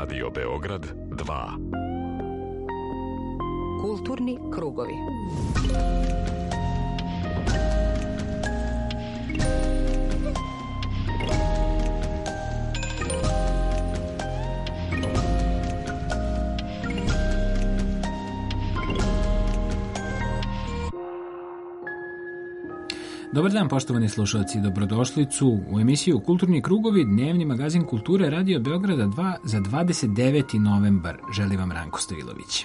Radio Beograd 2. Kulturni krugovi. Dobar dan, poštovani slušalci, dobrodošlicu u emisiju Kulturni krugovi, dnevni magazin kulture Radio Beograda 2 za 29. novembar. Želi vam Ranko Stojilović.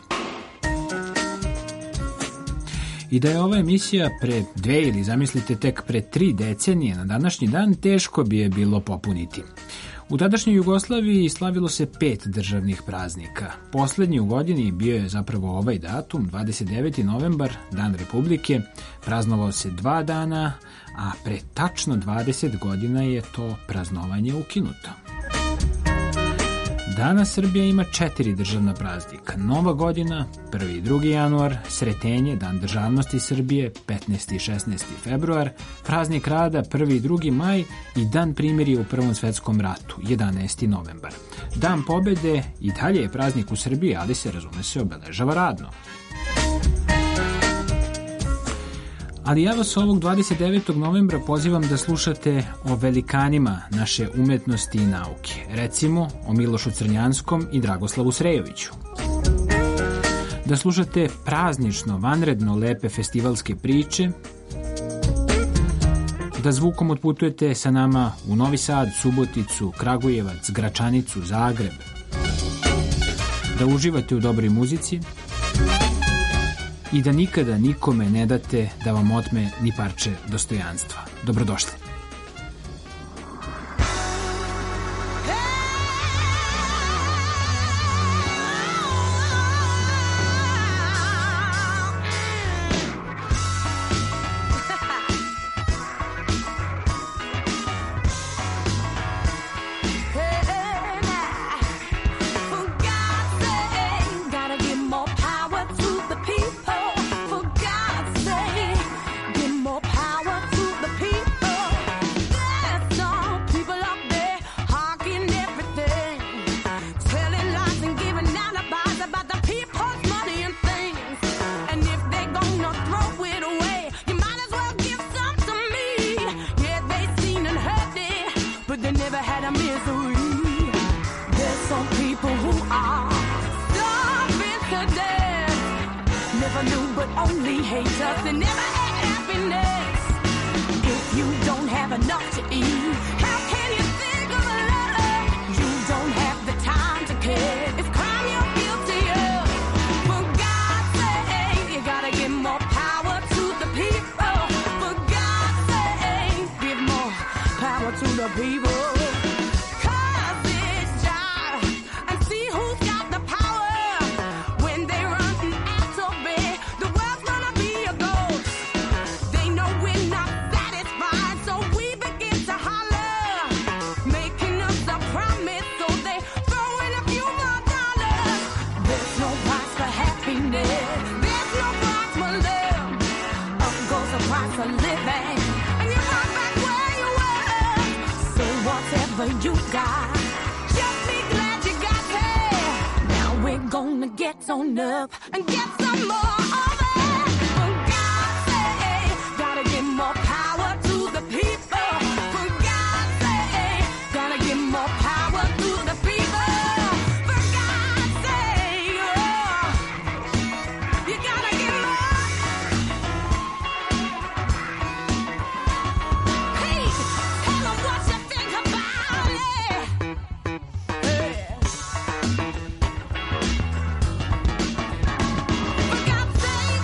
I da je ova emisija pre 2 ili zamislite tek pre 3 decenije na današnji dan, teško bi je bilo popuniti. U tadašnjoj Jugoslaviji slavilo se 5 državnih praznika. Poslednji u godini bio je zapravo ovaj datum, 29. novembar, Dan Republike. Praznovao se 2 dana, a pre tačno 20 godina je to praznovanje ukinuto. Danas Srbija ima 4 državna praznika. Nova godina, 1. i 2. januar, Sretenje, Dan državnosti Srbije, 15. i 16. februar, praznik rada, 1. i 2. maj i Dan primirja u Prvom svetskom ratu, 11. novembar. Dan pobede i dalje je praznik u Srbiji, ali se, razume se, obeležava radno. Ali ja vas ovog 29. novembra pozivam da slušate o velikanima naše umetnosti i nauke. Recimo o Milošu Crnjanskom i Dragoslavu Srejoviću. Da slušate praznično, vanredno lepe festivalske priče. Da zvukom otputujete sa nama u Novi Sad, Suboticu, Kragujevac, Gračanicu, Zagreb. Da uživate u dobroj muzici. I da nikada nikome ne date da vam otme ni parče dostojanstva. Dobrodošli. For God's sake,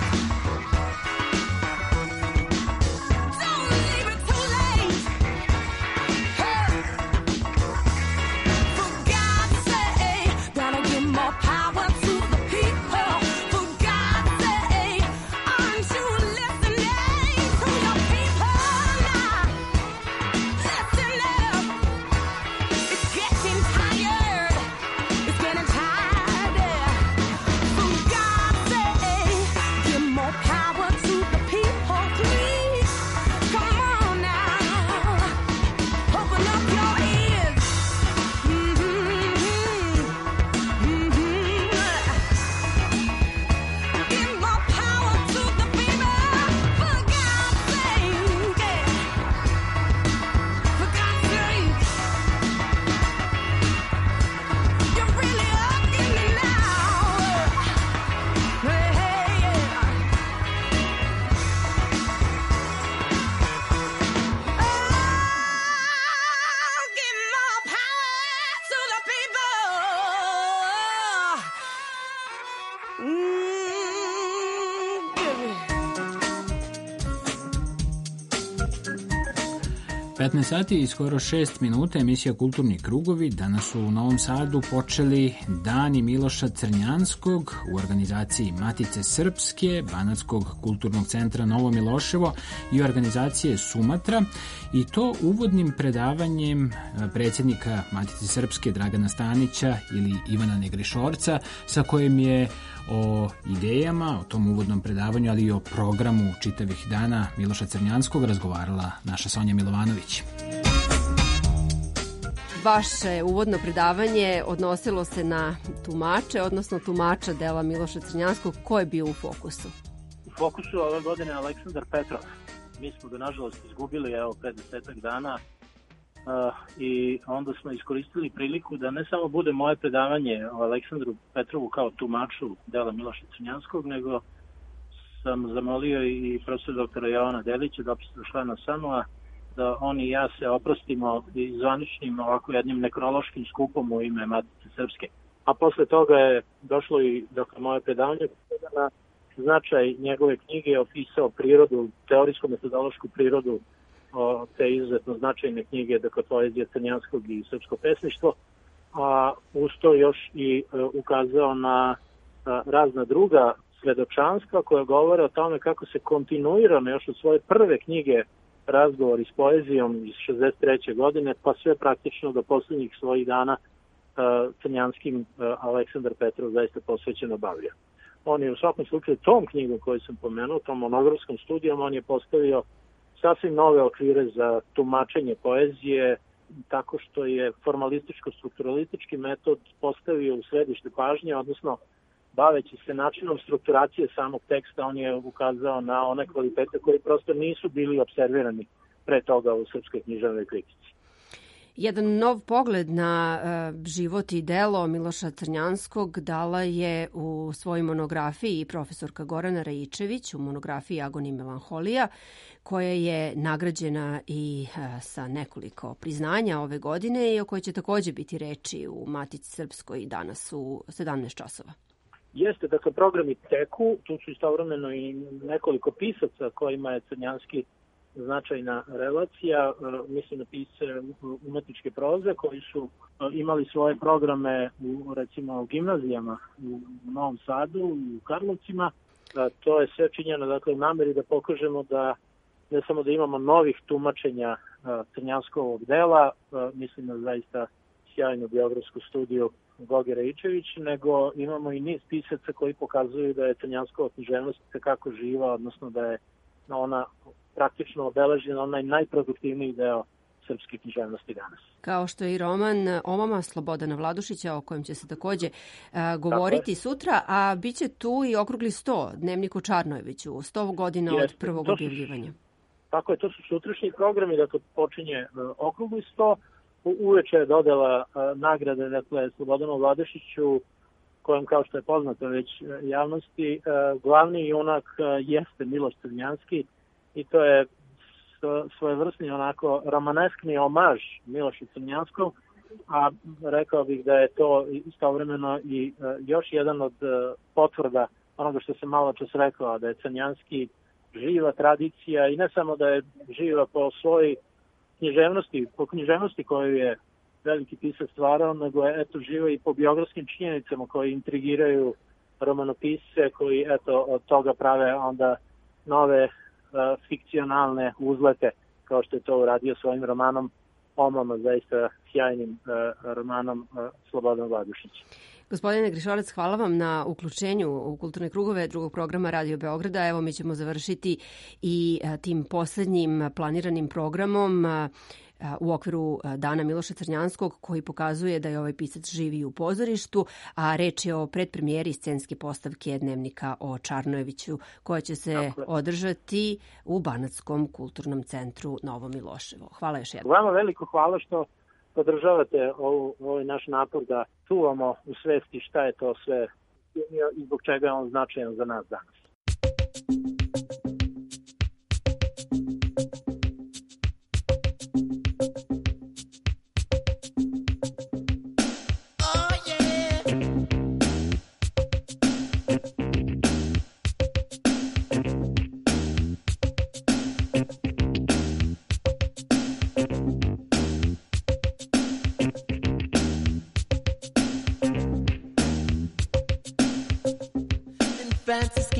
15 sati i skoro 6 minuta emisija Kulturni krugovi. Danas su u Novom Sadu počeli Dani Miloša Crnjanskog u organizaciji Matice Srpske, Banatskog kulturnog centra Novo Miloševo i organizacije Sumatra, i to uvodnim predavanjem predsjednika Matice Srpske Dragana Stanića ili Ivana Negrišorca, sa kojim je o idejama, o tom uvodnom predavanju, ali i o programu čitavih dana Miloša Crnjanskog razgovarala naša Sonja Milovanović. Vaše uvodno predavanje odnosilo se na tumače, odnosno tumača dela Miloša Crnjanskog. Ko je bio u fokusu? U fokusu ove godine Aleksandar Petrov. Mi smo ga nažalost izgubili pre 10 dana. I onda smo iskoristili priliku da ne samo bude moje predavanje o Aleksandru Petrovu kao tumaču dela Miloša Crnjanskog, nego sam zamolio i profesor doktora Jovana Delića, dopisnog člana SANU-a, da on i ja se oprostimo i zvaničnim ovako jednim nekrološkim skupom u ime Matice Srpske. A posle toga je došlo i moje predavanje na značaj njegove knjige, opisao prirodu, teorijsko-metodološku prirodu te izuzetno značajne knjige, poezija Crnjanskog i srpsko pesništvo, a uz to još i ukazao na razna druga svedočanstva koja govore o tome kako se kontinuirano još od svoje prve knjige Razgovori s poezijom iz 63. godine, pa sve praktično do poslednjih svojih dana Crnjanskim Aleksandar Petrov zaista posvećeno bavio. On je u svakom slučaju tom knjigom koju sam pomenuo, tom monografskom studijom, on je postavio sasvim nove okvire za tumačenje poezije, tako što je formalističko-strukturalistički metod postavio u središte pažnje, odnosno baveći se načinom strukturacije samog teksta, on je ukazao na one kvalitete koji prosto nisu bili observirani pre toga u srpskoj književnoj kritici. Jedan nov pogled na život i delo Miloša Crnjanskog dala je u svojoj monografiji profesorka Gorana Rajičević, u monografiji Agon i melanholija, koja je nagrađena i sa nekoliko priznanja ove godine i o kojoj će takođe biti reči u Matici Srpskoj danas u 17 časova. Jeste, programi teku, tu su istovremeno i nekoliko pisaca kojima je Crnjanski značajna relacija, mislim na pisce umetničke proze koji su imali svoje programe recimo u gimnazijama u Novom Sadu, u Karlovcima. To je sve činjeno u nameri da pokažemo da ne samo da imamo novih tumačenja Crnjanskovog dela, mislim na zaista sjajnu biografsku studiju Goge Rajičević, nego imamo i niz pisaca koji pokazuju da je Crnjanskova književnost kako živa, odnosno da je ona praktično obeležena onaj najproduktivniji deo srpske književnosti danas. Kao što je i roman Omama Slobodana Vladušića, o kojem će se takođe govoriti sutra, a bit će tu i okrugli 100, Dnevnik u Čarnojeviću, 100 godina od prvog objavljivanja. Tako je, to su sutrašnji programi, počinje okrugli 100, uveče je dodala nagrade, Slobodanu Vladušiću, kojem, kao što je poznato već javnosti, glavni junak jeste Miloš Crnjanski, i to je svojevrsni onako romaneskni omaž Milošu Crnjanskom, a rekao bih da je to istovremeno i još jedan od potvrda onoga što sam malo čas rekao, da je Crnjanski živa tradicija i ne samo da je živa po svojoj književnosti, po književnosti koju je veliki pisac stvarao, nego je živa i po biografskim činjenicama koji intrigiraju romanopisce, koji od toga prave onda nove fikcionalne uzlete, kao što je to uradio svojim romanom Omama, zaista sjajnim romanom Slobodan Vladušić. Gospodine Grišorac, hvala vam na uključenju u kulturne krugove drugog programa Radio Beograda. Evo, mi ćemo završiti i tim poslednjim planiranim programom u okviru Dana Miloša Crnjanskog, koji pokazuje da je ovaj pisac živi u pozorištu, a reč je o predpremijeri scenske postavke Dnevnika o Čarnojeviću, koja će se održati u Banatskom kulturnom centru Novo Miloševo. Hvala još jednom. Vama veliko hvala što podržavate ovaj naš napor da čuvamo u svesti šta je to sve i zbog čega je on značajan za nas danas.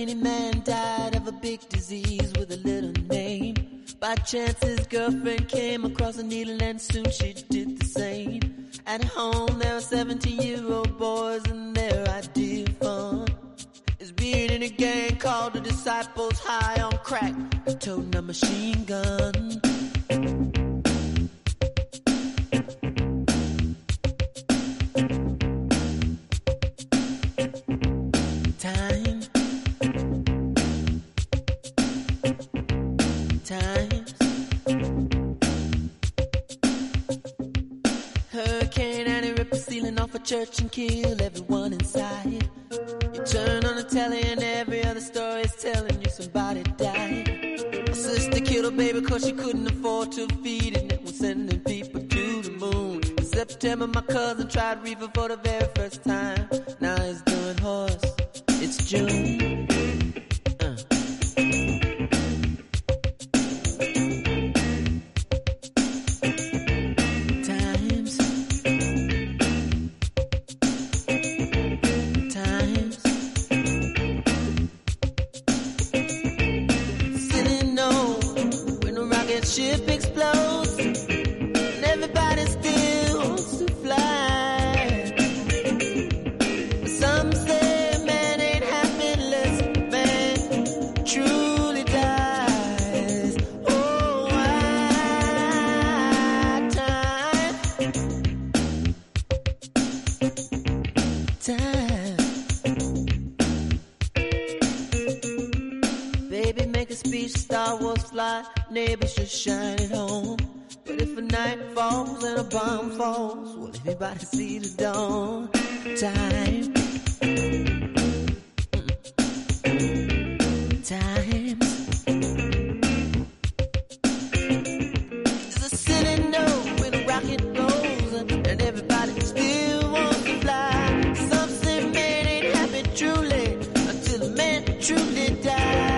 Kenny man died of a big disease with a little name. By chance his girlfriend came across a needle and soon she did the same. At home there were 17-year-old boys and their idea of fun is being in a gang called the Disciples, high on crack, toting a machine gun. Church and kill everyone inside. You turn on the telly and every other story is telling you somebody died. My sister killed her baby cause she couldn't afford to feed it and was sending people to the moon. In September my cousin tried reefer for the very first time. Now he's doing horse. It's June. Ship explodes and everybody still wants to fly. Some say man ain't happy unless man truly dies. Oh, time. Baby, make a speech, Star Wars fly. Neighbors should shine it home. But if a night falls and a bomb falls, will anybody see the dawn? Time. Times. There's a city note when a rocket goes and everybody still wants to fly. Some say man ain't happy truly until a man truly dies.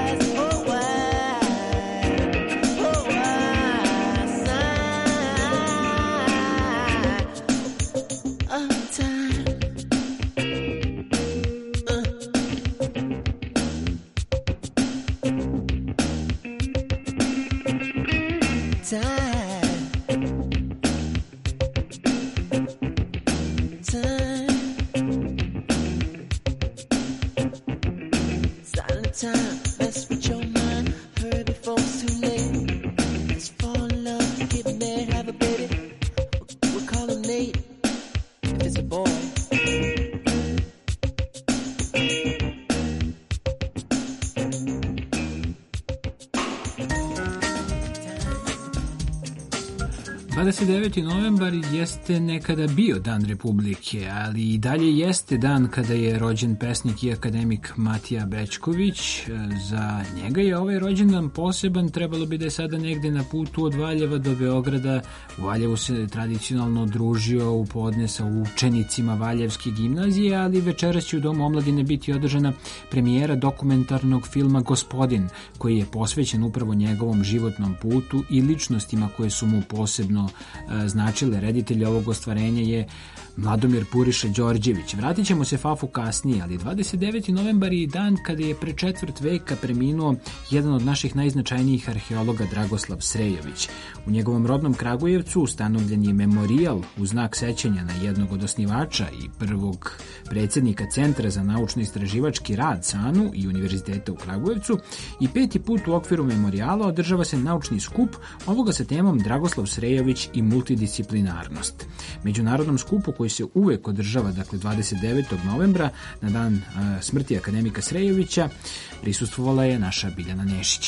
Novembar jeste nekada bio Dan Republike, ali i dalje jeste dan kada je rođen pesnik i akademik Matija Bećković. Za njega je ovaj rođendan poseban, trebalo bi da je sada negde na putu od Valjeva do Beograda. U Valjevu se tradicionalno družio u podne sa učenicima Valjevske gimnazije, ali večeras će u Domu omladine biti održana premijera dokumentarnog filma Gospodin, koji je posvećen upravo njegovom životnom putu i ličnostima koje su mu posebno značile. Reditelj ovog ostvarenja je Mladomir Puriša Đorđević. Vratit ćemo se Fafu kasnije, ali 29. novembar je dan kada je pre četvrt veka preminuo jedan od naših najznačajnijih arheologa Dragoslav Srejović. U njegovom rodnom Kragujevcu ustanovljen je memorijal u znak sećanja na jednog od osnivača i prvog predsjednika Centra za naučno-istraživački rad SANU i Univerziteta u Kragujevcu i peti put u okviru memorijala održava se naučni skup, ovoga sa temom Dragoslav Srejović i multidisciplinarnost. Međunarodnom skupu koji se uvek održava, dakle 29. novembra, na dan smrti akademika Srejovića, prisustvovala je naša Biljana Nešić.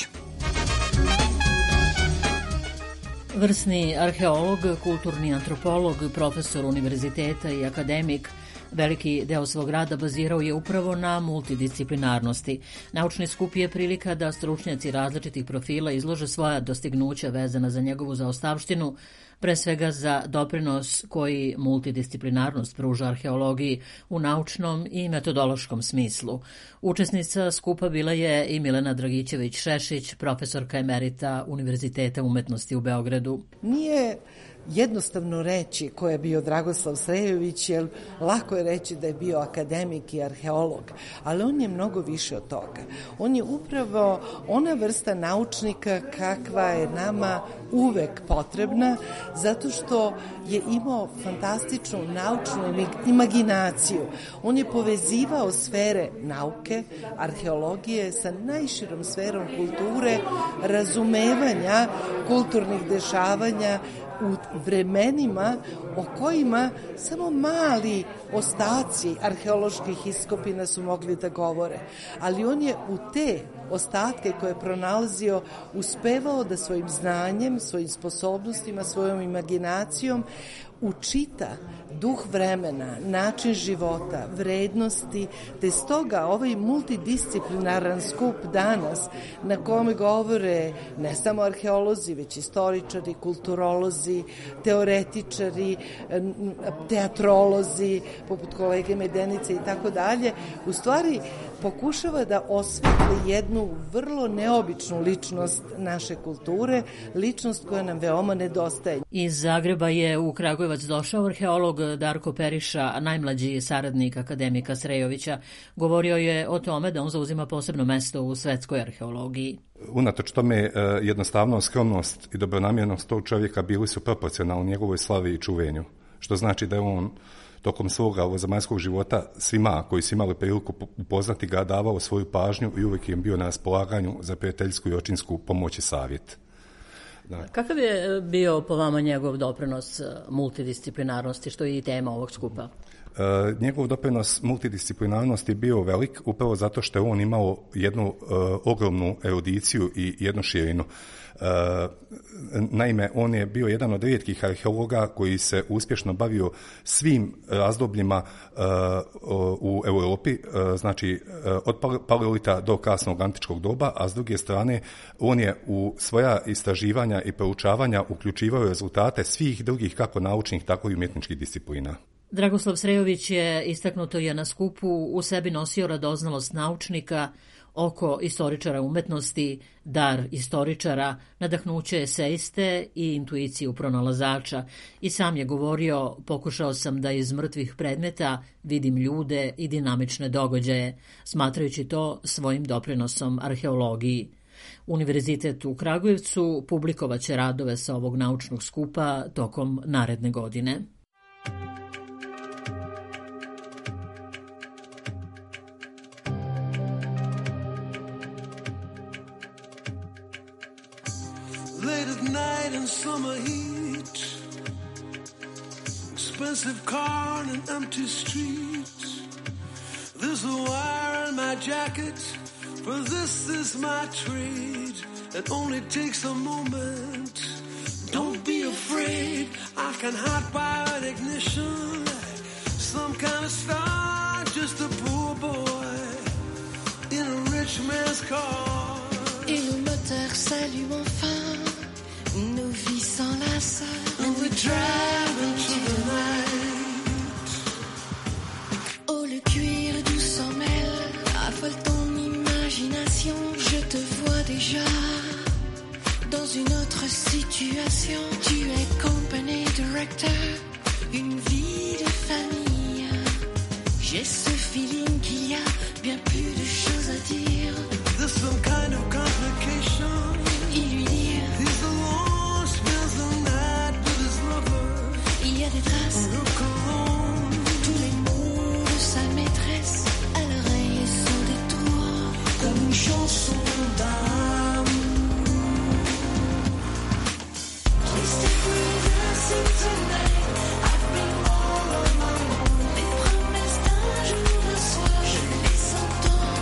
Vrsni arheolog, kulturni antropolog, profesor univerziteta i akademik, veliki deo svog rada bazirao je upravo na multidisciplinarnosti. Naučni skup je prilika da stručnjaci različitih profila izlože svoja dostignuća vezana za njegovu zaostavštinu, pre svega za doprinos koji multidisciplinarnost pruža arheologiji u naučnom i metodološkom smislu. Učesnica skupa bila je i Milena Dragićević-Šešić, profesorka emerita Univerziteta umetnosti u Beogradu. Nije jednostavno reći ko je bio Dragoslav Srejović, jer lako je reći da je bio akademik i arheolog, ali on je mnogo više od toga. On je upravo ona vrsta naučnika kakva je nama uvek potrebna, zato što je imao fantastičnu naučnu imaginaciju. On je povezivao sfere nauke, arheologije sa najširom sferom kulture, razumevanja kulturnih dešavanja u vremenima o kojima samo mali ostaci arheoloških iskopina su mogli da govore. Ali on je u te ostatke koje je pronalazio uspevao da svojim znanjem, svojim sposobnostima, svojom imaginacijom učita duh vremena, način života, vrednosti, te stoga ovaj multidisciplinaran skup danas na kome govore ne samo arheolozi, već istoričari, kulturolozi, teoretičari, teatrolozi, poput kolege Medenice i tako dalje, u stvari pokušava da osvetli jednu vrlo neobičnu ličnost naše kulture, ličnost koja nam veoma nedostaje. Iz Zagreba je u Kragujevac došao arheolog Darko Periša, najmlađi saradnik akademika Srejovića. Govorio je o tome da on zauzima posebno mesto u svetskoj arheologiji. Unatoč tome jednostavnost, skromnost i dobronamjernost tog čovjeka bili su proporcionalni njegovoj slavi i čuvenju, što znači da je on tokom svoga ovozemaljskog života svima koji su imali priliku upoznati ga davao svoju pažnju i uvijek im bio na raspolaganju za prijateljsku i očinsku pomoć i savjet. Da. Kakav je bio po vama njegov doprinos multidisciplinarnosti, što je i tema ovog skupa? Njegov doprinos multidisciplinarnosti je bio velik upravo zato što je on imao jednu ogromnu erudiciju i jednu širinu. Naime, on je bio jedan od rijetkih arheologa koji se uspješno bavio svim razdobljima u Europi, znači od paleolita do kasnog antičkog doba, a s druge strane on je u svoja istraživanja i proučavanja uključivao rezultate svih drugih kako naučnih, tako i umjetničkih disciplina. Dragoslav Srejović je, istaknuto je na skupu, u sebi nosio radoznalost naučnika, oko istoričara umetnosti, dar istoričara, nadahnuće eseiste i intuiciju pronalazača. I sam je govorio, pokušao sam da iz mrtvih predmeta vidim ljude i dinamične događaje, smatrajući to svojim doprinosom arheologiji. Univerzitet u Kragujevcu publikovaće radove sa ovog naučnog skupa tokom naredne godine. Summer heat, expensive car and an empty street. There's a wire in my jacket, for this is my trade. It only takes a moment. Don't be afraid, I can hot wire ignition like some kind of star, just a poor boy in a rich man's car. Et le moteur s'allume enfin. Nos vies s'enlacent and we drive into the night. Oh, le cuir doux s'en mêle, affole ton imagination. Je te vois déjà dans une autre situation. Tu es company director, une vie de famille. J'ai ce feeling qu'il y a bien plus de choses à dire. There's some kind of complication. Il lui dit il y a des traces, tous les mots de sa maîtresse à l'oreille et son détour, comme une chanson d'amour. Twisted dancing tonight, I've been all on my own. Les promesses d'un jour, d'un soir, je les entends.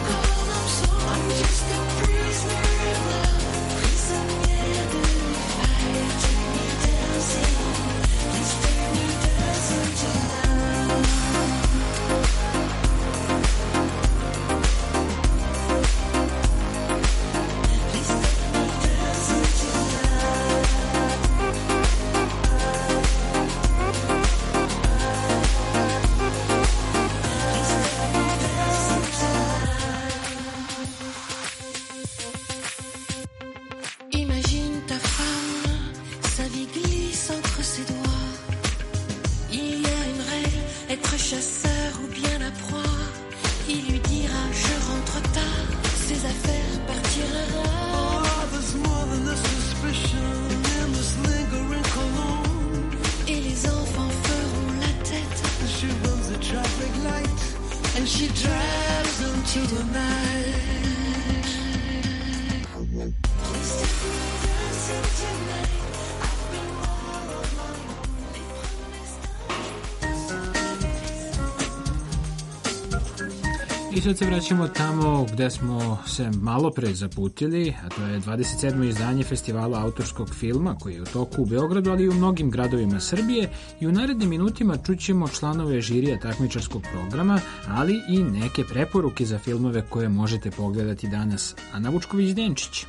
I sad se vraćamo tamo gde smo se malo pre zaputili, a to je 27. izdanje festivala autorskog filma koji je u toku u Beogradu, ali i u mnogim gradovima Srbije, i u narednim minutima čućemo članove žirija takmičarskog programa, ali i neke preporuke za filmove koje možete pogledati danas. Ana Vučković-Denčić.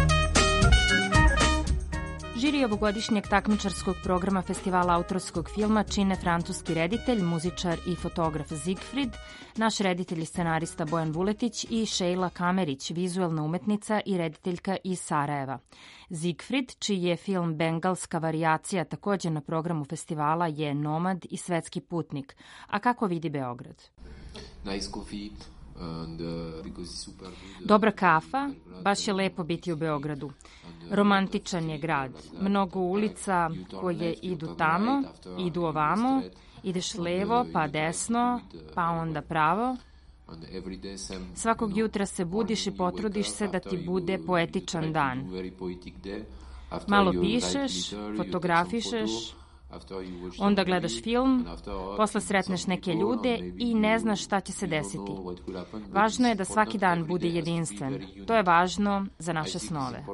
Žiri ovogodišnjeg takmičarskog programa festivala autorskog filma čine francuski reditelj, muzičar i fotograf Siegfried, naš reditelj i scenarista Bojan Vuletić i Sheila Kamerić, vizuelna umetnica i rediteljka iz Sarajeva. Siegfried, čiji je film Bengalska varijacija takođe na programu festivala, je nomad i svetski putnik. A kako vidi Beograd? Dobra kafa, baš je lepo biti u Beogradu. Romantičan je grad, mnogo ulica koje idu tamo, idu ovamo, ideš levo pa desno, pa onda pravo. Svakog jutra se budiš i potrudiš se da ti bude poetičan dan. Malo pišeš, fotografišeš, onda gledaš film, posle sretneš neke ljude i ne znaš šta će se desiti. Važno je da svaki dan bude jedinstven. To je važno za naše snove.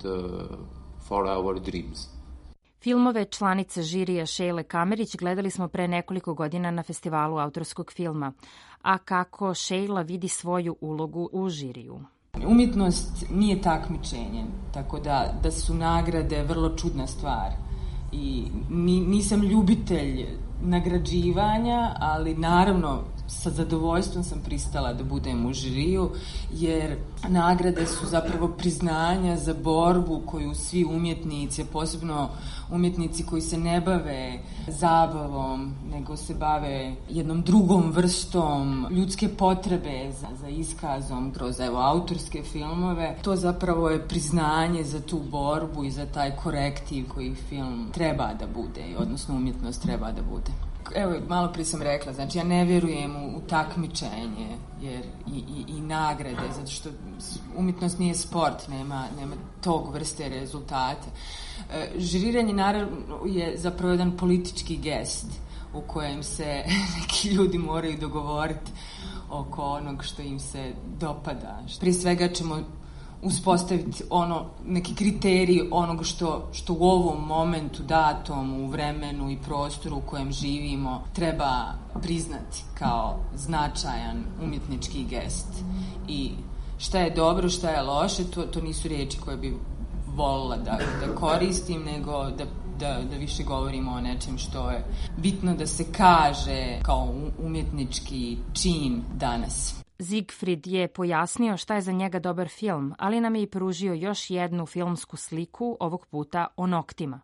Filmove članice žirija Sheile Kamerić gledali smo pre nekoliko godina na festivalu autorskog filma. A kako Sheila vidi svoju ulogu u žiriju? Umjetnost nije takmičenje, tako da su nagrade vrlo čudna stvar. I nisam ljubitelj nagrađivanja, ali naravno sa zadovoljstvom sam pristala da budem u žiriju, jer nagrade su zapravo priznanja za borbu koju svi umjetnici, posebno umjetnici koji se ne bave zabavom, nego se bave jednom drugom vrstom ljudske potrebe za iskazom kroz autorske filmove. To zapravo je priznanje za tu borbu i za taj korektiv koji film treba da bude, odnosno umjetnost treba da bude. Evo, malo prije sam rekla, znači ja ne vjerujem u takmičenje jer i nagrade, zato što umjetnost nije sport, nema tog vrste rezultata. Žiriranje naravno je zapravo jedan politički gest u kojem se neki ljudi moraju dogovoriti oko onog što im se dopada. Prije svega ćemo uspostaviti neki kriterij onoga što u ovom momentu datom, u vremenu i prostoru u kojem živimo treba priznati kao značajan umjetnički gest. I šta je dobro, šta je loše, to nisu riječi koje bi volila da koristim, nego da više govorimo o nečem što je bitno da se kaže kao umjetnički čin danas. Siegfried je pojasnio šta je za njega dobar film, ali nam je i pružio još jednu filmsku sliku, ovog puta o noktima.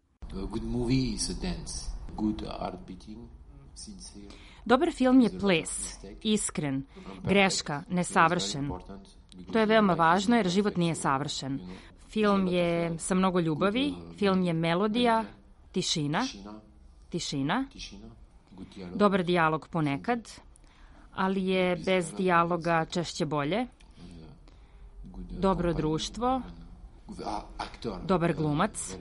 Dobar film je ples, iskren, greška, nesavršen. To je veoma važno jer život nije savršen. Film je sa mnogo ljubavi, film je melodija, tišina, dobar dijalog ponekad, ali je bez dijaloga češće bolje, dobro društvo, dobar glumac.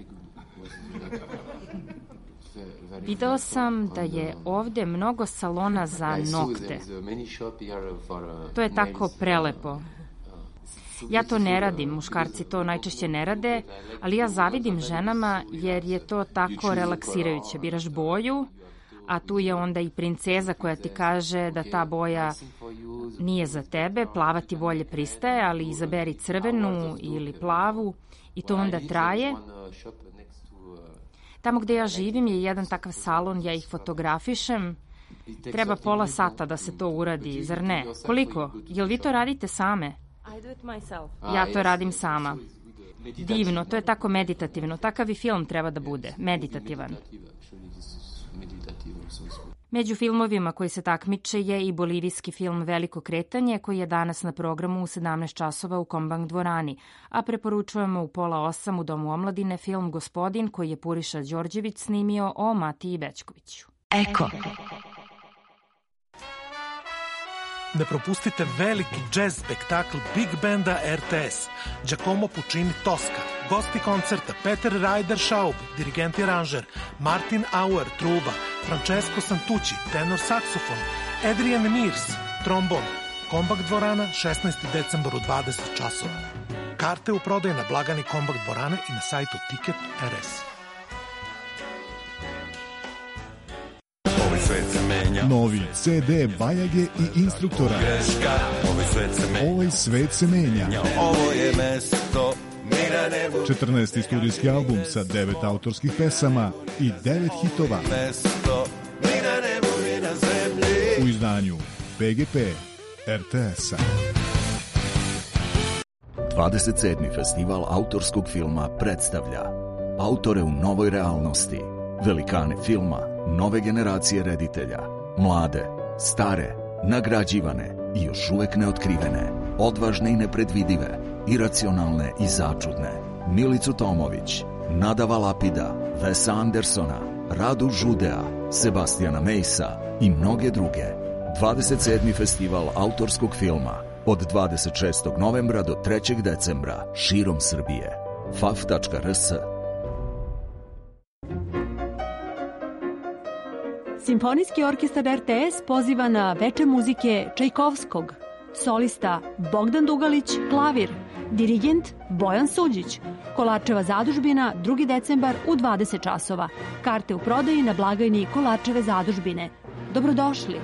Video sam da je ovde mnogo salona za nokte. To je tako prelepo. Ja to ne radim, muškarci to najčešće ne rade, ali ja zavidim ženama jer je to tako relaksirajuće. Biraš boju, a tu je onda i princeza koja ti kaže da ta boja nije za tebe, plava ti bolje pristaje, ali izaberi crvenu ili plavu i to onda traje. Tamo gde ja živim je jedan takav salon, ja ih fotografišem. Treba pola sata da se to uradi, zar ne? Koliko? Jel vi to radite same? Ja to radim sama. Divno, to je tako meditativno. Takav i film treba da bude, meditativan. Među filmovima koji se takmiče je i bolivijski film Veliko kretanje, koji je danas na programu u 17 časova u Kombang dvorani, a preporučujemo u 7:30 u Domu omladine film Gospodin, koji je Puriša Đorđević snimio o Matiji Bećkoviću. Eko. Ne propustite veliki džez spektakl Big Banda RTS, Giacomo Puccini Tosca, gosti koncerta Peter Ryder Schaub, dirigent i aranžer, Martin Auer, truba, Francesco Santucci, tenor saksofon, Adrian Mears, trombon, Kombakt dvorana, 16. decembar u 20 časova. Karte u prodaju na blagajni Kombakt dvorane i na sajtu Ticket.rs. Novi CD Bajage i Instruktora. Ovaj svet se menja. Ovo je mesto. 14. studijski album sa 9 autorskih pesama i 9 hitova. U izdanju PGP RTS-a. 27. festival autorskog filma predstavlja autore u novoj realnosti, velikane filma, nove generacije reditelja, mlade, stare, nagrađivane i još uvek neotkrivene, odvažne i nepredvidive, iracionalne i začudne. Milicu Tomović, Nadava Lapida, Wesa Andersona, Radu Žudea, Sebastijana Mejsa i mnoge druge. 27. festival autorskog filma od 26. novembra do 3. decembra širom Srbije. faf.rs. Simfonijski orkestar RTS poziva na veče muzike Čajkovskog. Solista Bogdan Dugalić, klavir. Dirigent Bojan Suđić. Kolarčeva zadužbina 2. decembar u 20 časova. Karte u prodaji na blagajni Kolarčeve zadužbine. Dobrodošli.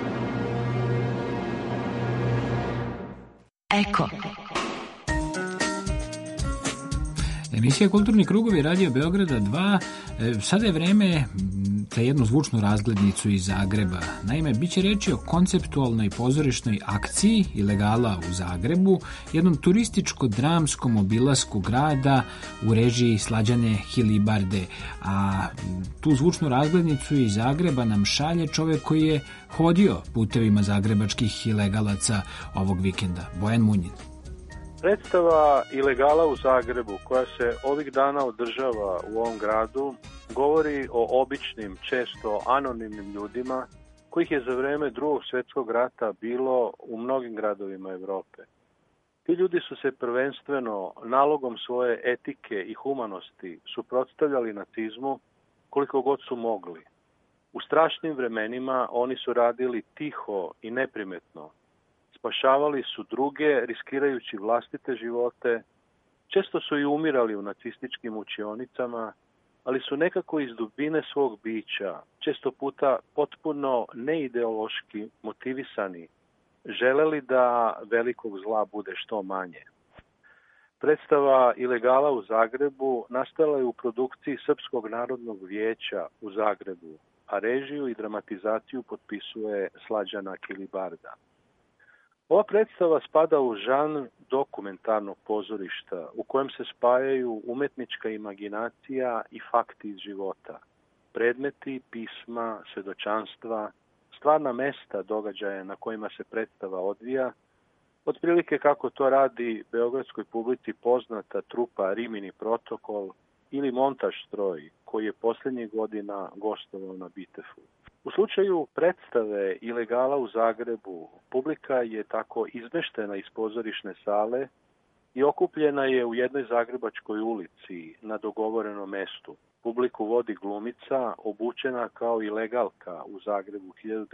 Eko. Emisija Kulturni krugovi Radio Beograda 2. Sada je vreme za jednu zvučnu razglednicu iz Zagreba. Naime, bit će reći o konceptualnoj pozorišnoj akciji Ilegala u Zagrebu, jednom turističko-dramskom obilasku grada u režiji Slađane Hilibarde. A tu zvučnu razglednicu iz Zagreba nam šalje čovjek koji je hodio putevima zagrebačkih ilegalaca ovog vikenda. Bojan Munjin. Predstava Ilegala u Zagrebu, koja se ovih dana održava u ovom gradu, govori o običnim, često anonimnim ljudima, kojih je za vreme Drugog svjetskog rata bilo u mnogim gradovima Evrope. Ti ljudi su se prvenstveno nalogom svoje etike i humanosti suprotstavljali nacizmu koliko god su mogli. U strašnim vremenima oni su radili tiho i neprimetno. Spašavali su druge, riskirajući vlastite živote. Često su i umirali u nacističkim učionicama, ali su nekako iz dubine svog bića, često puta potpuno neideološki motivisani, želeli da velikog zla bude što manje. Predstava Ilegala u Zagrebu nastala je u produkciji Srpskog narodnog vijeća u Zagrebu, a režiju i dramatizaciju potpisuje Slađana Hilibarda. Ova predstava spada u žanr dokumentarnog pozorišta u kojem se spajaju umetnička imaginacija i fakti iz života, predmeti, pisma, svedočanstva, stvarna mesta događaja na kojima se predstava odvija, otprilike kako to radi beogradskoj publici poznata trupa Rimini protokol ili Montaž stroj koji je posljednjih godina gostovao na Bitefu. U slučaju predstave Ilegala u Zagrebu, publika je tako izmeštena iz pozorišne sale i okupljena je u jednoj zagrebačkoj ulici na dogovorenom mestu. Publiku vodi glumica, obučena kao ilegalka u Zagrebu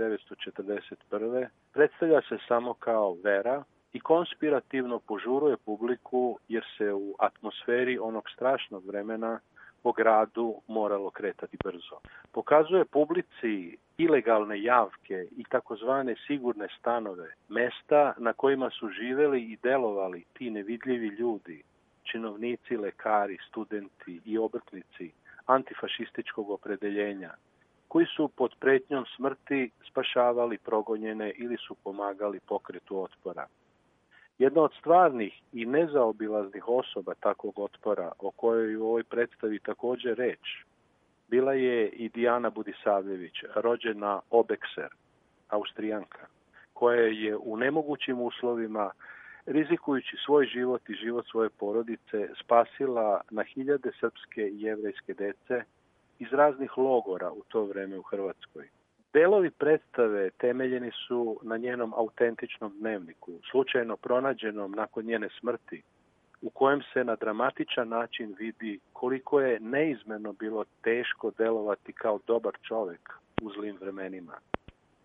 1941. Predstavlja se samo kao Vera i konspirativno požuruje publiku jer se u atmosferi onog strašnog vremena po gradu moralo kretati brzo. Pokazuje publici ilegalne javke i takozvane sigurne stanove, mesta na kojima su živeli i delovali ti nevidljivi ljudi, činovnici, lekari, studenti i obrtnici antifašističkog opredeljenja, koji su pod pretnjom smrti spašavali progonjene ili su pomagali pokretu otpora. Jedna od stvarnih i nezaobilaznih osoba takvog otpora, o kojoj u ovoj predstavi također reč, bila je i Dijana Budisavljević, rođena Obekser, Austrijanka, koja je u nemogućim uslovima, rizikujući svoj život i život svoje porodice, spasila na hiljade srpske i jevrejske dece iz raznih logora u to vreme u Hrvatskoj. Delovi predstave temeljeni su na njenom autentičnom dnevniku, slučajno pronađenom nakon njene smrti, u kojem se na dramatičan način vidi koliko je neizmjerno bilo teško delovati kao dobar čovjek u zlim vremenima.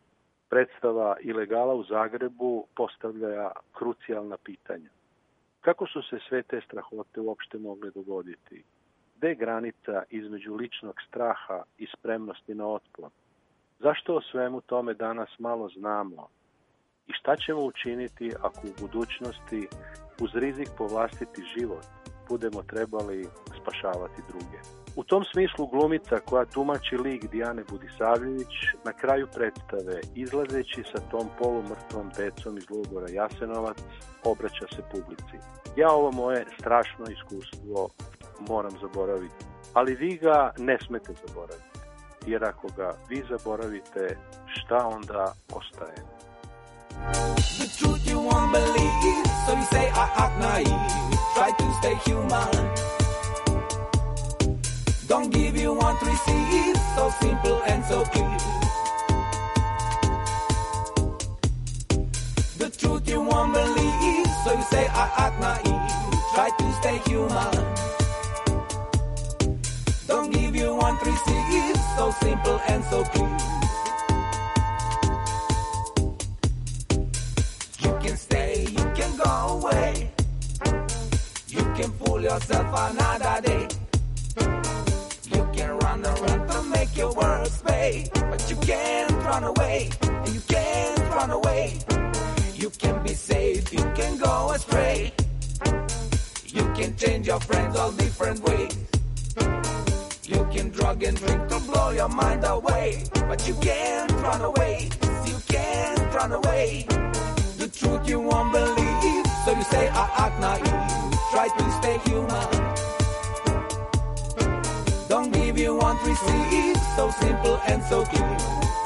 Predstava Ilegala u Zagrebu postavlja krucijalna pitanja. Kako su se sve te strahote uopšte mogle dogoditi? Gde je granica između ličnog straha i spremnosti na otpor? Zašto o svemu tome danas malo znamo? I šta ćemo učiniti ako u budućnosti, uz rizik po vlastiti život, budemo trebali spašavati druge? U tom smislu glumica koja tumači lik Dijane Budisavljević na kraju predstave, izlazeći sa tom polumrtvom decom iz logora Jasenovac, obraća se publici. Ja ovo moje strašno iskustvo moram zaboraviti, ali vi ga ne smete zaboraviti, jer ako ga vi zaboravite, šta onda ostaje? The truth you won't believe, so you say I act naive, try to stay human. Don't give you what receive, so simple and so clear. The truth you won't believe, so you say I act naive, try to stay human. Don't give you what receive, so simple and so clear. You can stay, you can go away, you can fool yourself another day. Run to make your works pay, but you can't run away, and you can't run away. You can be safe, you can go astray, you can change your friends all different ways. You can drug and drink to blow your mind away, but you can't run away, you can't run away. The truth you won't believe, so you say I act naive, try to stay human. Don't give you what receive, so simple and so clear.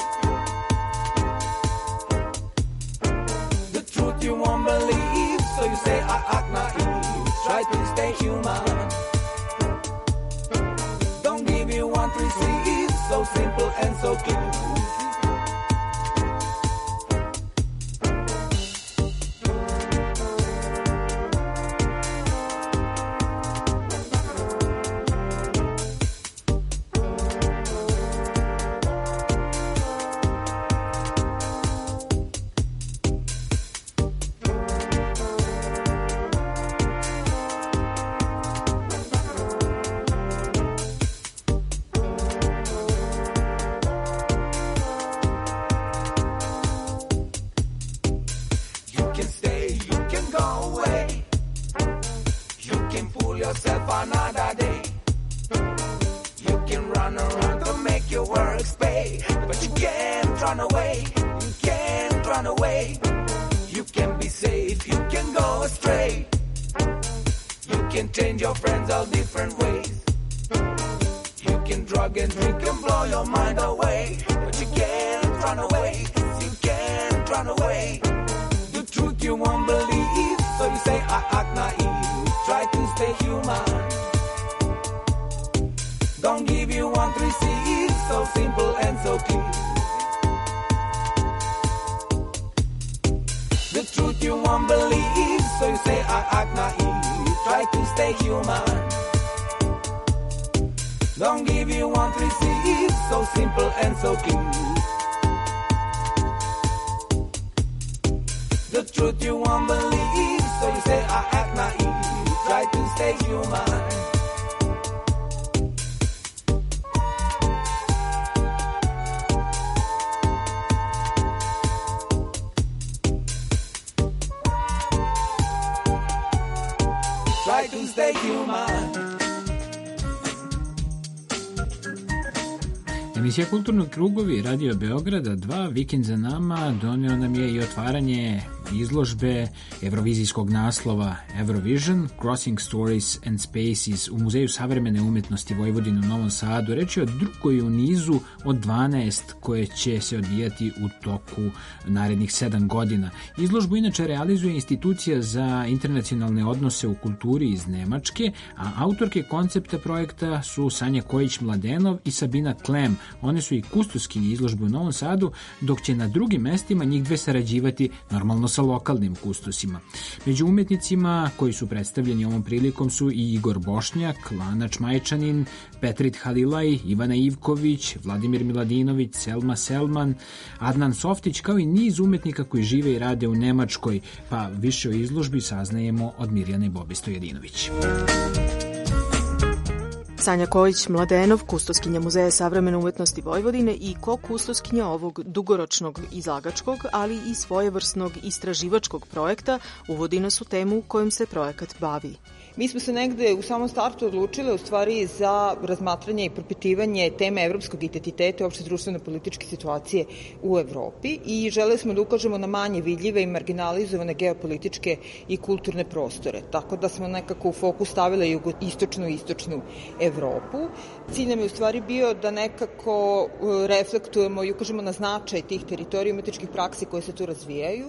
The truth you won't believe, so you say I act naive, try to stay human. Don't give you what receive, so simple and so clear. Emisija Kulturnog krugovi Radio Beograda 2, vikend za nama, doneo nam je i otvaranje izložbe evrovizijskog naslova Eurovision, Crossing Stories and Spaces u Muzeju savremene umetnosti Vojvodine u Novom Sadu. Reč je o drugoj u nizu od 12 koje će se odvijati u toku narednih 7 godina. Izložbu inače realizuje Institucija za internacionalne odnose u kulturi iz Nemačke, a autorke koncepta projekta su Sanja Kojić-Mladenov i Sabina Klem. One su i kustoskinje izložbe u Novom Sadu, dok će na drugim mestima njih dve sarađivati normalno sa sa lokalnim kustosima. Među umetnicima koji su predstavljeni ovom prilikom su i Igor Bošnjak, Lana Čmajčanin, Petrit Halilaj, Ivana Ivković, Vladimir Miladinović, Selma Selman, Adnan Softić, kao i niz umetnika koji žive i rade u Nemačkoj, pa više o izložbi saznajemo od Mirjane Bobi-Stojadinović. Sanja Kojić-Mladenov, kustoskinja Muzeja savremene umetnosti Vojvodine i ko-kustoskinja ovog dugoročnog izlagačkog, ali i svojevrsnog istraživačkog projekta, uvodi nas u temu kojom se projekat bavi. Mi smo se negde u samom startu odlučile u stvari za razmatranje i propitivanje teme evropskog identiteta i opšte društveno-političke situacije u Evropi i želeli smo da ukažemo na manje vidljive i marginalizovane geopolitičke i kulturne prostore. Tako da smo nekako u fokus stavile jugoistočnu i istočnu Evropu. Cilj nam je u stvari bio da nekako reflektujemo i ukažemo na značaj tih teritorija umetničkih praksi koje se tu razvijaju,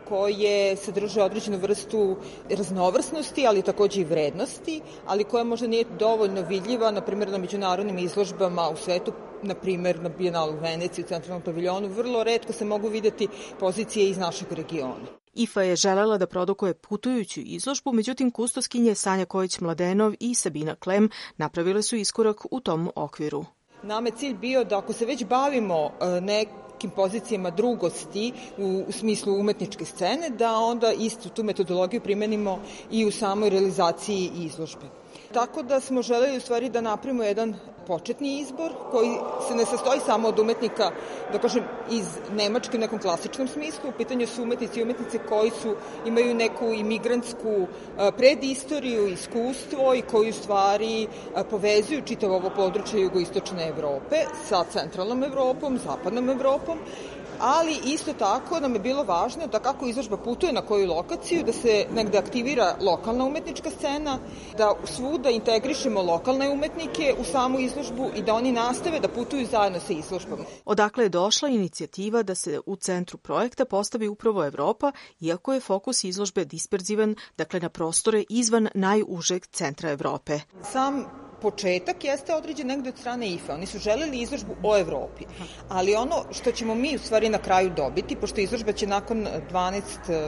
koje sadrže određenu vrstu raznovrsnosti, ali takođe i vrednosti, ali koja možda nije dovoljno vidljiva, na primjer, na međunarodnim izložbama u svetu, na primjer, na Bijenalu u Veneciji, u Centralnom paviljonu, vrlo retko se mogu videti pozicije iz našeg regiona. IFA je želela da produkuje putujuću izložbu, međutim kustoskinje Sanja Kojić-Mladenov i Sabina Klem napravile su iskorak u tom okviru. Nama je cilj bio da ako se već bavimo nekim pozicijama drugosti u smislu umetničke scene, da onda istu tu metodologiju primenimo i u samoj realizaciji izložbe. Tako da smo želeli u stvari da napravimo jedan početni izbor koji se ne sastoji samo od umetnika, da kažem, iz Nemačke u nekom klasičnom smislu. U pitanju su umetnici i umetnice koji imaju neku imigrantsku predistoriju, iskustvo i koji u stvari povezuju čitavo ovo područje jugoistočne Evrope sa centralnom Evropom, zapadnom Evropom. Ali isto tako nam je bilo važno da kako izložba putuje na koju lokaciju, da se negde aktivira lokalna umetnička scena, da svuda integrišemo lokalne umetnike u samu izložbu i da oni nastave da putuju zajedno sa izložbama. Odakle je došla inicijativa da se u centru projekta postavi upravo Evropa, iako je fokus izložbe disperzivan, dakle na prostore izvan najužeg centra Evrope. Sam početak jeste određen negde od strane IFA. Oni su želeli izložbu o Evropi. Ali ono što ćemo mi u stvari na kraju dobiti, pošto izložba će nakon 12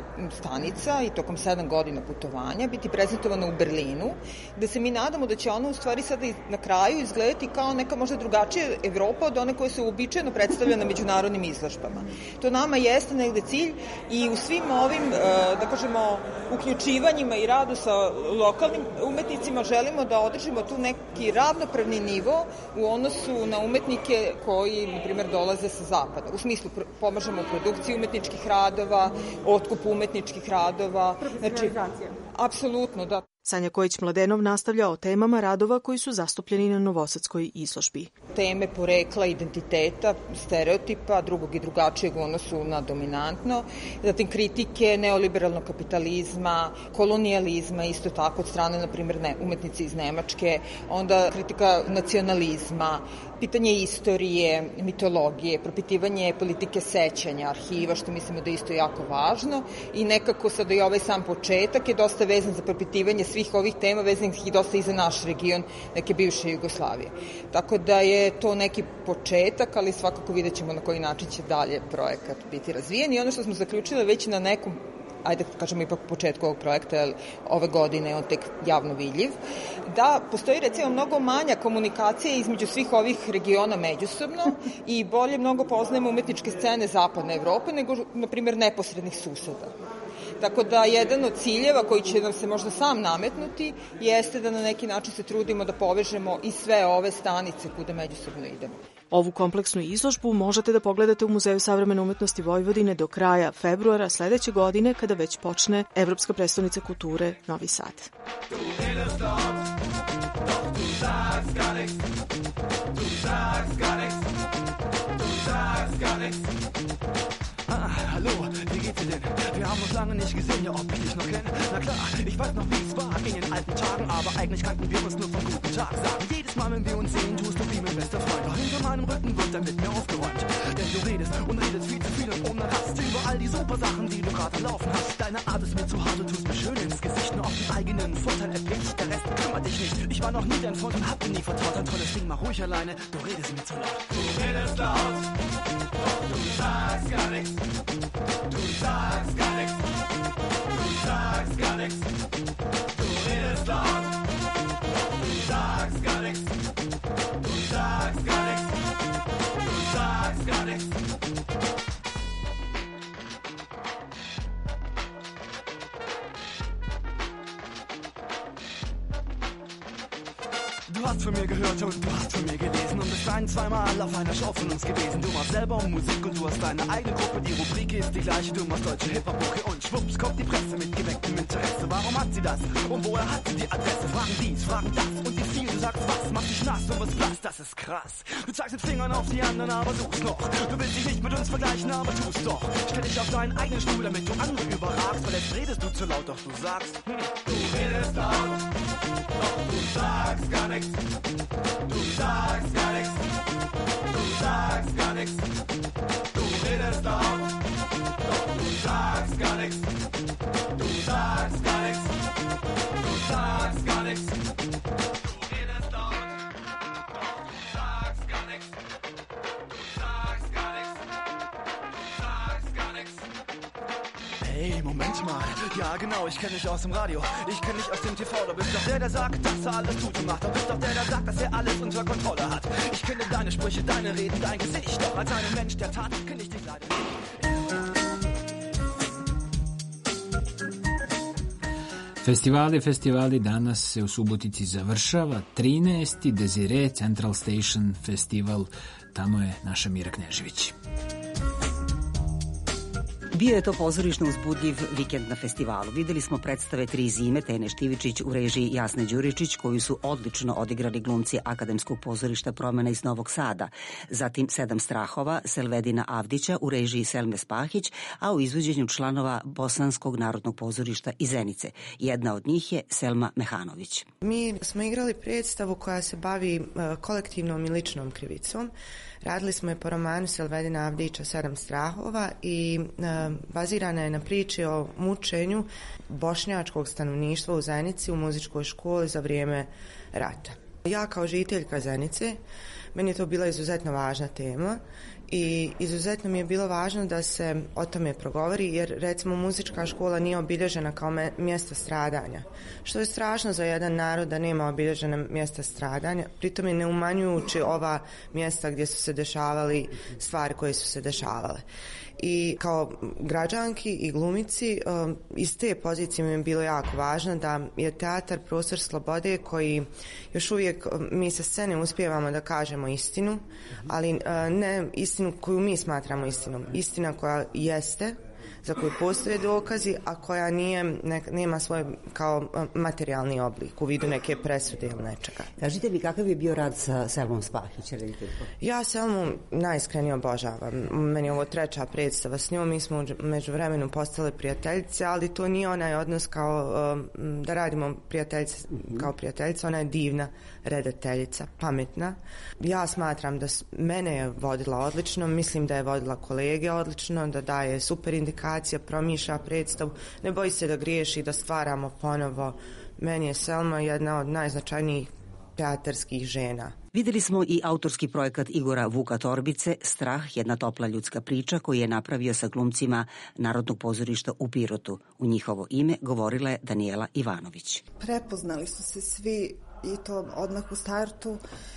stanica i tokom 7 godina putovanja biti prezentovana u Berlinu, gde se mi nadamo da će ona u stvari sada na kraju izgledati kao neka možda drugačija Evropa od one koje se uobičajeno predstavlja na međunarodnim izložbama. To nama jeste negde cilj i u svim ovim, da kažemo, uključivanjima i radu sa lokalnim umetnicima želimo da održimo tu neki ravnopravni nivo u odnosu na umetnike koji, na primjer, dolaze sa zapada. U smislu, pomažemo u produkciji umetničkih radova, otkupu umetničkih radova. Znači, apsolutno, da. Sanja Kojić-Mladenov nastavlja o temama radova koji su zastupljeni na novosadskoj izložbi. Teme porekla, identiteta, stereotipa, drugog i drugačijeg u odnosu na dominantno, zatim kritike neoliberalnog kapitalizma, kolonijalizma, isto tako od strane, na primjer, umetnici iz Nemačke, onda kritika nacionalizma, pitanje istorije, mitologije, propitivanje politike sećanja, arhiva, što mislimo da je isto jako važno i nekako sada i ovaj sam početak je dosta vezan za propitivanje svih ovih tema vezanih i dosta i za naš region, neke bivše Jugoslavije. Tako da je to neki početak, ali svakako vidjet ćemo na koji način će dalje projekat biti razvijen i ono što smo zaključili već na nekom, ajde kažemo ipak početku ovog projekta, jer ove godine je on tek javno vidljiv, da postoji recimo mnogo manja komunikacija između svih ovih regiona međusobno i bolje mnogo poznajemo umetničke scene zapadne Evrope nego, na primjer, neposrednih suseda. Tako da jedan od ciljeva koji će nam se možda sam nametnuti jeste da na neki način se trudimo da povežemo i sve ove stanice kuda međusobno idemo. Ovu kompleksnu izložbu možete da pogledate u Muzeju savremene umetnosti Vojvodine do kraja februara sledeće godine kada već počne Evropska prestonica kulture Novi Sad. Hallo, wie geht's dir denn? Wir haben uns lange nicht gesehen, ja, ob ich dich noch kenne. Na klar, ich weiß noch, wie es war in den alten Tagen, aber eigentlich kannten wir uns nur von guten Tag sagen. Jedes Mal, wenn wir uns sehen, tust du wie mein bester Freund. Doch hinter meinem Rücken wird dann mit mir aufgeräumt. Denn du redest und redest viel zu viel und ohne Rast über all die super Sachen, die du gerade laufen hast. Deine Art ist mir zu hart, du tust mir schön ins Gesicht, nur auf den eigenen Vorteil erblickt. Der Rest kümmert dich nicht. Ich war noch nie dein Freund und hab dir nie vertraut. Ein tolles Ding, mach ruhig alleine, du redest mir zu laut. Du redest laut, doch du sagst gar nichts. Du sagst gar nichts. gar nichts. Du redest laut, doch du sagst gar nichts. Du sagst gar nichts. Du sagst gar nichts. Du hast von mir gehört und du hast von mir gelesen und bist zweimal auf einer Show von uns gewesen. Du machst selber Musik und du hast deine eigene Gruppe. Die Rubrik ist die gleiche, du machst deutsche Hip-Hop-Mucke und schwupps kommt die Presse mit gewecktem Interesse. Warum hat sie das? Und woher hat sie die Adresse? Fragen dies, fragen das und wie viel. Du sagst was, mach dich nass und was blass, das ist krass. Du zeigst mit Fingern auf die anderen, aber suchst noch. Du willst dich nicht mit uns vergleichen, aber tust doch. Stell dich auf deinen eigenen Stuhl, damit du andere überragst. Weil jetzt redest du zu laut, doch du sagst Du redest laut, doch du sagst gar nichts. Du sagst gar nichts. Du sagst gar nichts. Du redest laut, doch du sagst gar nichts. Du sagst gar nichts. Du sagst gar nichts. Du redest laut, doch du sagst gar nichts. Du sagst gar nichts. Du sagst gar nichts. Hey, Moment mal. Ja, genau, ich kenne dich aus dem Radio. Ich kenne dich aus dem TV. Du bist doch der sagt, dass er alles tut und macht. Du bist doch der sagt, dass er alles unter Kontrolle hat. Ich kenne deine Sprüche, deine Reden, dein Gesicht. Doch als einen Mensch der Tat kenne ich dich leider nicht. Festivali, danas se u Subotici završava 13. Desire Central Station festival. Tamo je naša Mira Knežević. Bio je to pozorišno uzbudljiv vikend na festivalu. Videli smo predstave Tri zime Tene Štivičić u režiji Jasne Đuričić, koju su odlično odigrali glumci Akademskog pozorišta Promena iz Novog Sada. Zatim Sedam strahova Selvedina Avdića u režiji Selme Spahić, a u izvođenju članova Bosanskog narodnog pozorišta iz Zenice. Jedna od njih je Selma Mehanović. Mi smo igrali predstavu koja se bavi kolektivnom i ličnom krivicom. Radili smo je po romanu Selvedina Avdića Sedam strahova i bazirana je na priči o mučenju bošnjačkog stanovništva u Zenici u muzičkoj školi za vrijeme rata. Ja kao žiteljka Zenice, meni je to bila izuzetno važna tema i izuzetno mi je bilo važno da se o tome progovori, jer recimo muzička škola nije obilježena kao mjesto stradanja, što je strašno za jedan narod da nema obilježena mjesta stradanja, pritom je ne umanjujući ova mjesta gdje su se dešavali stvari koje su se dešavale. I kao građanki i glumici iz te pozicije mi je bilo jako važno da je teatar prostor slobode koji još uvijek mi sa scene uspijevamo da kažemo istinu, ali ne istinu koju mi smatramo istinom. Istina koja jeste, za koju postoje dokazi, a koja nema svoj kao materijalni oblik u vidu neke presude ili nečega. Kažite mi, kakav je bio rad sa Selmom Spahić? Ja Selmu najiskrenije obožavam. Meni je ovo treća predstava s njom, mi smo među vremenu postale prijateljice, ali to nije onaj odnos kao da radimo prijateljice kao prijateljica, ona je divna redateljica, pametna. Ja smatram da mene je vodila odlično, mislim da je vodila kolege odlično, da daje super indikacija, promišlja predstavu, ne boji se da griješi, da stvaramo ponovo. Meni je Selma jedna od najznačajnijih teatarskih žena. Videli smo i autorski projekat Igora Vuka Torbice Strah, jedna topla ljudska priča, koji je napravio sa glumcima Narodnog pozorišta u Pirotu. U njihovo ime govorila je Danijela Ivanović. Prepoznali su se svi i to odmah u startu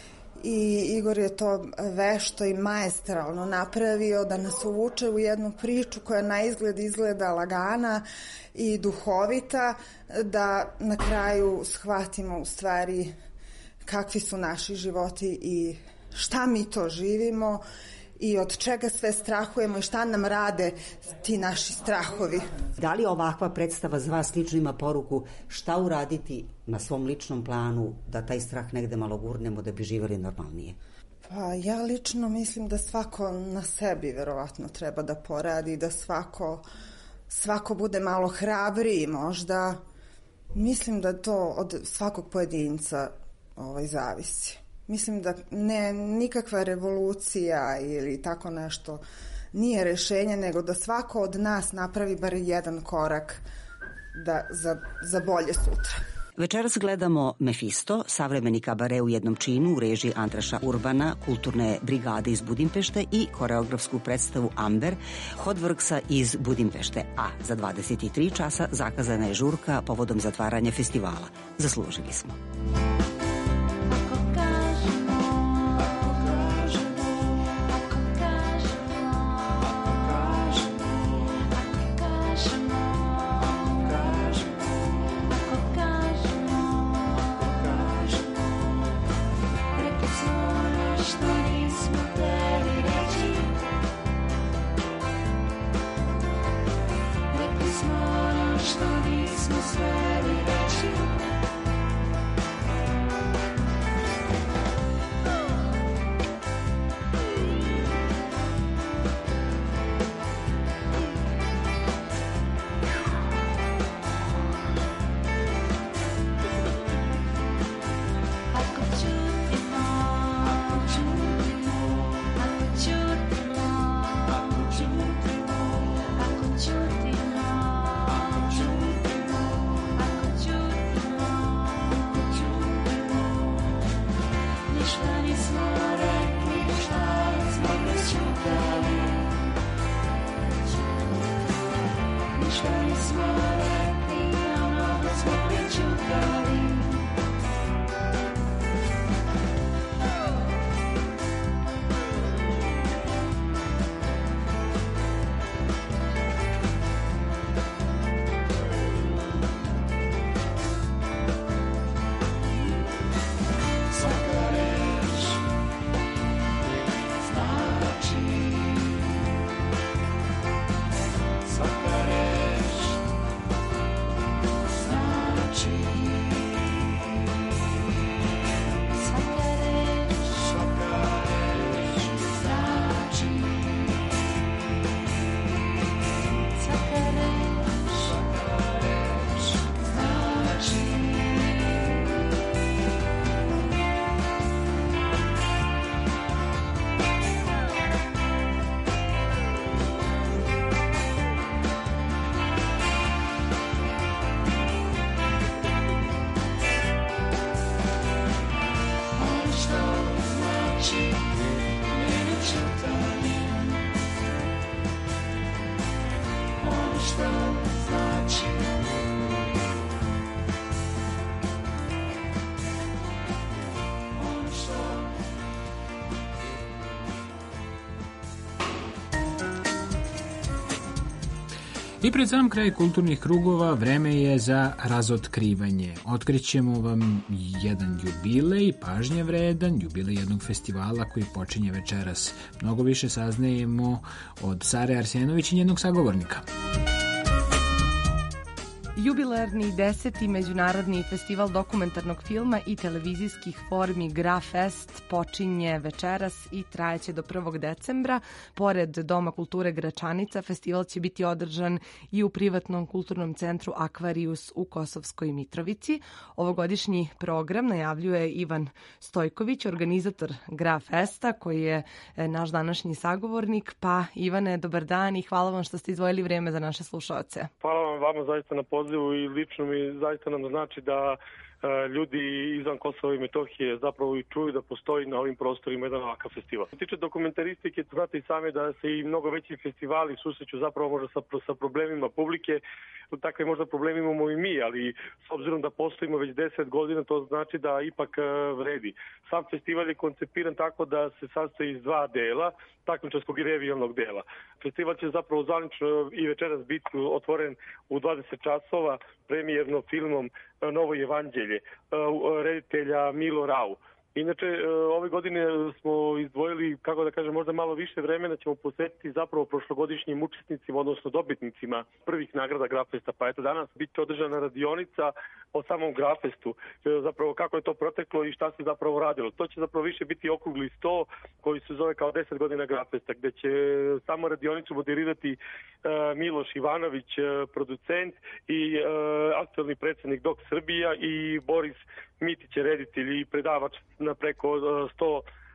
i Igor je to vešto i maestralno napravio da nas uvuče u jednu priču koja na izgled izgleda lagana i duhovita, da na kraju shvatimo u stvari kakvi su naši životi i šta mi to živimo i od čega sve strahujemo i šta nam rade ti naši strahovi. Da li ovakva predstava za vas lično ima poruku šta uraditi na svom ličnom planu da taj strah negde malo gurnemo da bi živjeli normalnije? Pa ja lično mislim da svako na sebi verovatno treba da poradi, da svako bude malo hrabriji možda. Mislim da to od svakog pojedinca zavisi. Mislim da nikakva revolucija ili tako nešto nije rešenje, nego da svako od nas napravi bar jedan korak za bolje sutra. Večeras gledamo Mefisto, savremeni kabare u jednom činu u režiji Antraša Urbana, kulturne brigade iz Budimpešte i koreografsku predstavu Amber, Hotworksa iz Budimpešte, a za 23 časa zakazana je žurka povodom zatvaranja festivala. Zaslužili smo. I pred sam kraj kulturnih krugova vreme je za razotkrivanje. Otkrićemo vam jedan jubilej, pažnje vredan, jubilej jednog festivala koji počinje večeras. Mnogo više saznajemo od Sare Arsenović i njenog sagovornika. Jubilarni 10. Međunarodni festival dokumentarnog filma i televizijskih formi Grafest počinje večeras i trajeće do 1. decembra. Pored Doma kulture Gračanica, festival će biti održan i u privatnom kulturnom centru Akvarijus u Kosovskoj Mitrovici. Ovogodišnji program najavljuje Ivan Stojković, organizator Grafesta, koji je naš današnji sagovornik. Pa Ivane, dobar dan i hvala vam što ste izdvojili vrijeme za naše slušaoce. Hvala vama zaista na pozivu i lično mi zaista nam znači da ljudi izvan Kosova i Metohije zapravo i čuju da postoji na ovim prostorima jedan ovakav festival. Što se tiče dokumentaristike, znate i sami da se i mnogo veći festivali susreću zapravo možda sa problemima publike. Takve možda problemi imamo i mi, ali s obzirom da postojimo već 10 godina, to znači da ipak vredi. Sam festival je koncipiran tako da se sastoji iz dva dela, takmičarskog i revijalnog dela. Festival će zapravo zvanično i večeras biti otvoren u 20 časova premijerno filmom Novo evanđelje reditelja Milo Rau. Inače, ove godine smo izdvojili, kako da kažem, možda malo više vremena ćemo posvetiti zapravo prošlogodišnjim učesnicima, odnosno dobitnicima prvih nagrada Grafesta. Pa eto, danas biti održana radionica o samom Grafestu, zapravo kako je to proteklo i šta se zapravo radilo. To će zapravo više biti okrugli sto koji se zove kao 10 godina Grafesta, gde će samo radionicu moderirati Miloš Ivanović, producent i aktualni predsjednik Dok Srbija i Boris Mitić, reditelj i predavač na preko 100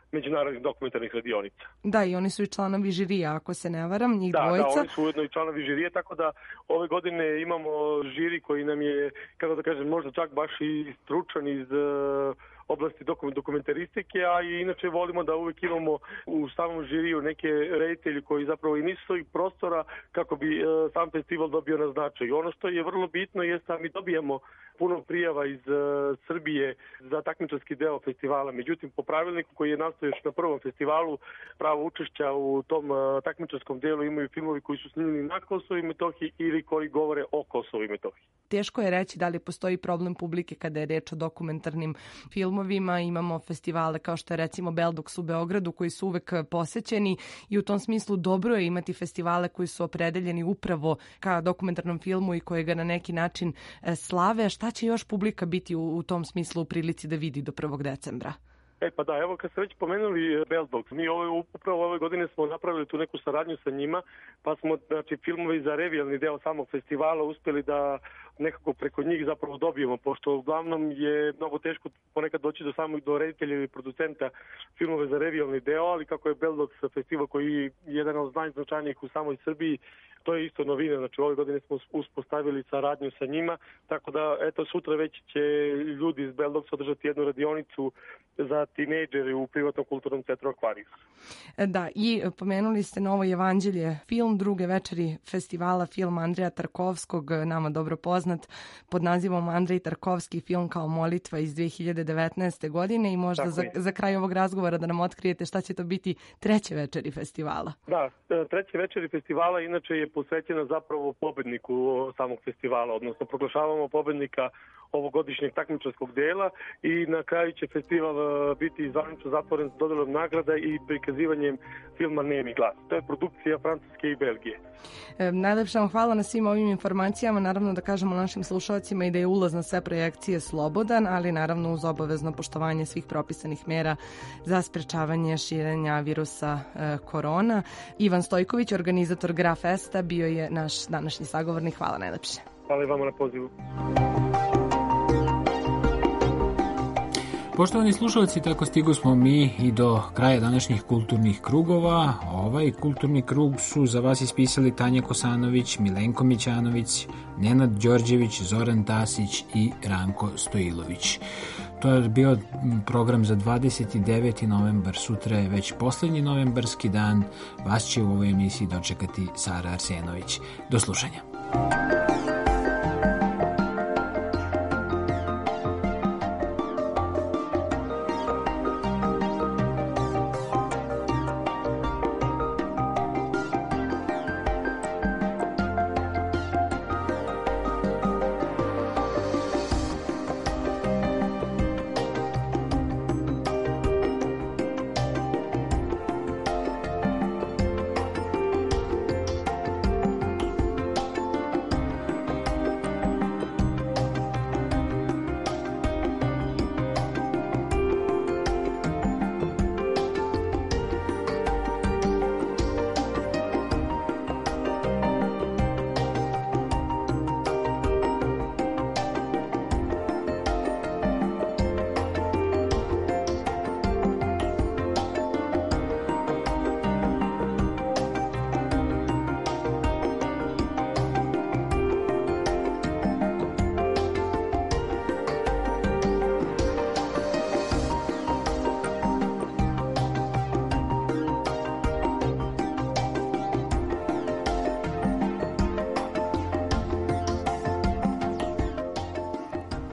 međunarodnih dokumentarnih radionica. Da, i oni su i članovi žirija, ako se ne varam, njih dvojica. Da, oni su ujedno i članovi žirije, tako da ove godine imamo žiri koji nam je, kako da kažem, možda čak baš i stručan iz oblasti dokumentaristike, a i inače volimo da uvek imamo u samom žiriju neke reditelji koji zapravo i nisu svojih prostora kako bi sam festival dobio na značaju. Ono što je vrlo bitno je da mi dobijamo puno prijava iz Srbije za takmičarski deo festivala. Međutim, po pravilniku koji je nastao još na prvom festivalu, pravo učešća u tom takmičarskom delu imaju filmovi koji su snimljeni na Kosovu i Metohiji ili koji govore o Kosovu i Metohiji. Teško je reći da li postoji problem publike kada je reč o dokumentarnim filmovima. Imamo festivale kao što je recimo Beldox u Beogradu koji su uvek posećeni i u tom smislu dobro je imati festivale koji su opredeljeni upravo ka dokumentarnom filmu i koje ga na neki način slave. Šta će još publika biti u tom smislu u prilici da vidi do 1. decembra? Pa da, evo kad ste već pomenuli Beldox, mi upravo ove godine smo napravili tu neku saradnju sa njima, pa smo filmovi za revijalni deo samog festivala uspjeli da nekako preko njih zapravo dobijemo, pošto uglavnom je mnogo teško ponekad doći do reditelja ili producenta filmove za revijalni deo, ali kako je Beldox festival koji je jedan od najznačajnijih u samoj Srbiji, to je isto novina, znači ove godine smo uspostavili saradnju sa njima, tako da eto sutra već će ljudi iz Beldoxa održati jednu radionicu za tinejdžere u privatnom kulturnom centru Akvarijus. Da, i pomenuli ste Novo Jevanđelje, film druge večeri festivala, film Andreja Tarkovskog, nama dobro poznat pod nazivom Andrej Tarkovski, film kao molitva iz 2019. godine i možda za kraj ovog razgovora da nam otkrijete šta će to biti treće večeri festivala. Da, treće večeri festivala inače je posvećena zapravo pobedniku samog festivala, odnosno proglašavamo pobednika ovogodišnjeg takmičarskog dela i na kraju će festival biti zvanično zatvoren s dodelom nagrada i prikazivanjem filma Nemi glas. To je produkcija Francuske i Belgije. Najlepša vam hvala na svim ovim informacijama. Naravno da kažemo našim slušalcima i da je ulaz na sve projekcije slobodan, ali naravno uz obavezno poštovanje svih propisanih mera za sprečavanje širenja virusa korona. Ivan Stojković, organizator Grafesta, bio je naš današnji sagovornik. Hvala najlepše. Hvala i vama na pozivu. Poštovani slušalci, tako stigo smo mi i do kraja današnjih kulturnih krugova. Ovaj kulturni krug su za vas ispisali Tanja Kosanović, Milenko Mićanović, Nenad Đorđević, Zoran Tasić i Ranko Stojilović. To je bio program za 29. novembar. Sutra je već poslednji novembarski dan. Vas će u ovoj emisiji dočekati Sara Arsenović. Do slušanja.